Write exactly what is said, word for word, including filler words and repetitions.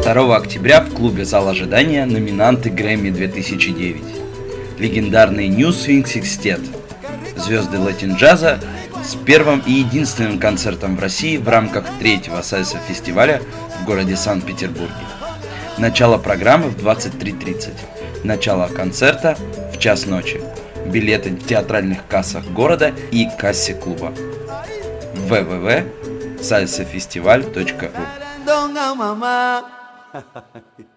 второго октября в клубе «Зал ожидания» номинанты Грэмми две тысячи девять. Легендарный New Swing Sextet. Звезды латин-джаза с первым и единственным концертом в России в рамках третьего сальса-фестиваля в городе Санкт-Петербурге. Начало программы в двадцать три тридцать. Начало концерта в час ночи. Билеты в театральных кассах города и кассе клуба. дабл ю дабл ю дабл ю точка сальса фестиваль точка ру